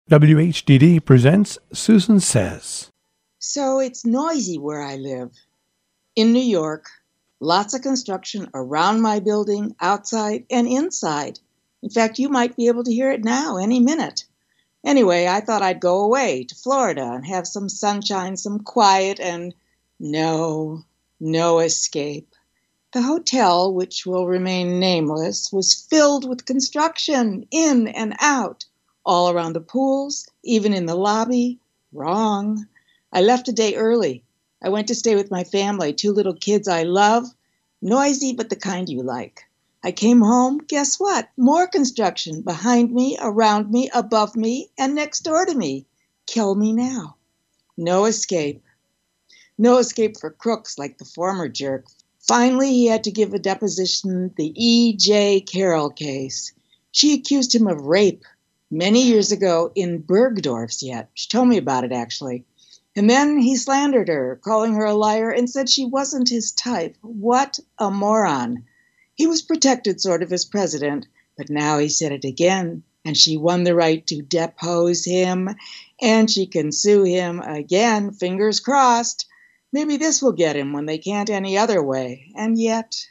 WHDD presents Susan Says. So it's noisy where I live. In New York, lots of construction around my building, outside and inside. In fact, you might be able to hear it now, any minute. Anyway, I thought I'd go away to Florida and have some sunshine, some quiet, and no escape. The hotel, which will remain nameless, was filled with construction, in and out, all around the pools, even in the lobby. Wrong. I left a day early. I went to stay with my family, 2 little kids I love, noisy but the kind you like. I came home, guess what? More construction, behind me, around me, above me, and next door to me. Kill me now. No escape. No escape for crooks like the former jerk. Finally, he had to give a deposition, the E.J. Carroll case. She accused him of rape many years ago in Bergdorf's yet. She told me about it, actually. And then he slandered her, calling her a liar, and said she wasn't his type. What a moron. He was protected sort of as president, but now he said it again, and she won the right to depose him, and she can sue him again, fingers crossed. Maybe this will get him when they can't any other way. And yet,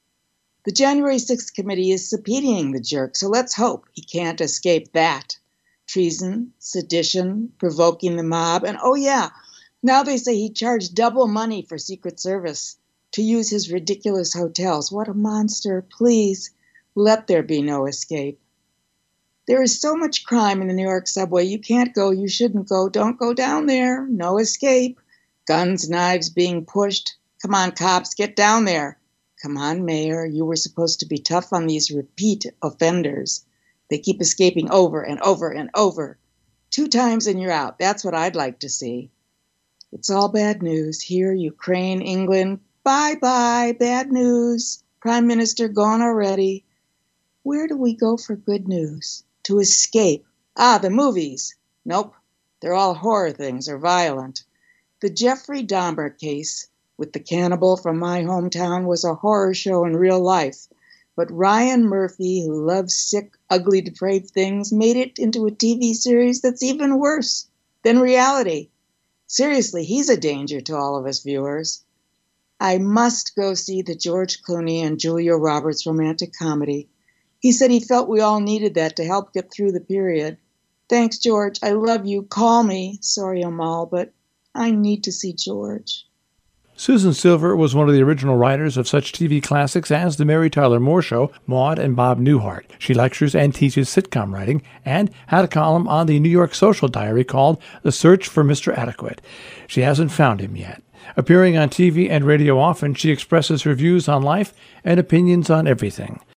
the January 6th committee is subpoenaing the jerk, so let's hope he can't escape that. Treason, sedition, provoking the mob, and oh yeah, now they say he charged double money for Secret Service to use his ridiculous hotels. What a monster. Please, let there be no escape. There is so much crime in the New York subway. You can't go, you shouldn't go, don't go down there. No escape. Guns, knives being pushed. Come on, cops, get down there. Come on, Mayor, you were supposed to be tough on these repeat offenders. They keep escaping over and over and over. 2 times and you're out. That's what I'd like to see. It's all bad news. Here, Ukraine, England. Bye-bye, bad news. Prime Minister gone already. Where do we go for good news? To escape. The movies. Nope, they're all horror things or violent. The Jeffrey Dahmer case with the cannibal from my hometown was a horror show in real life. But Ryan Murphy, who loves sick, ugly, depraved things, made it into a TV series that's even worse than reality. Seriously, he's a danger to all of us viewers. I must go see the George Clooney and Julia Roberts romantic comedy. He said he felt we all needed that to help get through the period. Thanks, George. I love you. Call me. Sorry, Amal, but I need to see George. Susan Silver was one of the original writers of such TV classics as The Mary Tyler Moore Show, Maude and Bob Newhart. She lectures and teaches sitcom writing and had a column on the New York Social Diary called The Search for Mr. Adequate. She hasn't found him yet. Appearing on TV and radio often, she expresses her views on life and opinions on everything.